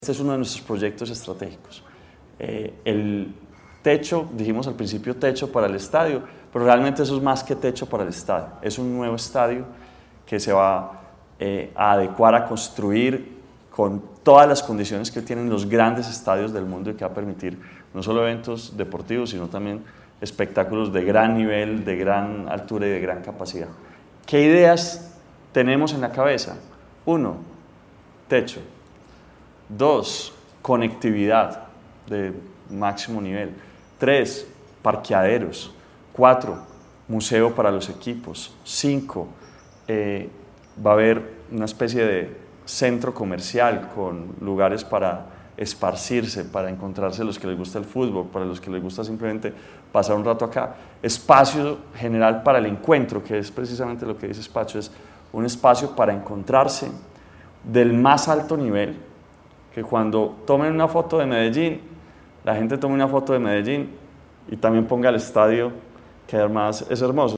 Este es uno de nuestros proyectos estratégicos. El techo, dijimos al principio techo para el estadio, pero realmente eso es más que techo para el estadio. Es un nuevo estadio que se va a adecuar a construir con todas las condiciones que tienen los grandes estadios del mundo y que va a permitir no solo eventos deportivos, sino también espectáculos de gran nivel, de gran altura y de gran capacidad. ¿Qué ideas tenemos en la cabeza? 1, techo. 2, conectividad de máximo nivel. 3, parqueaderos. 4, museo para los equipos. 5, va a haber una especie de centro comercial con lugares para esparcirse, para encontrarse los que les gusta el fútbol, para los que les gusta simplemente pasar un rato acá. Espacio general para el encuentro, que es precisamente lo que dice Spacho, es un espacio para encontrarse del más alto nivel, que cuando tomen una foto de Medellín, la gente tome una foto de Medellín y también ponga el estadio, que además es hermoso.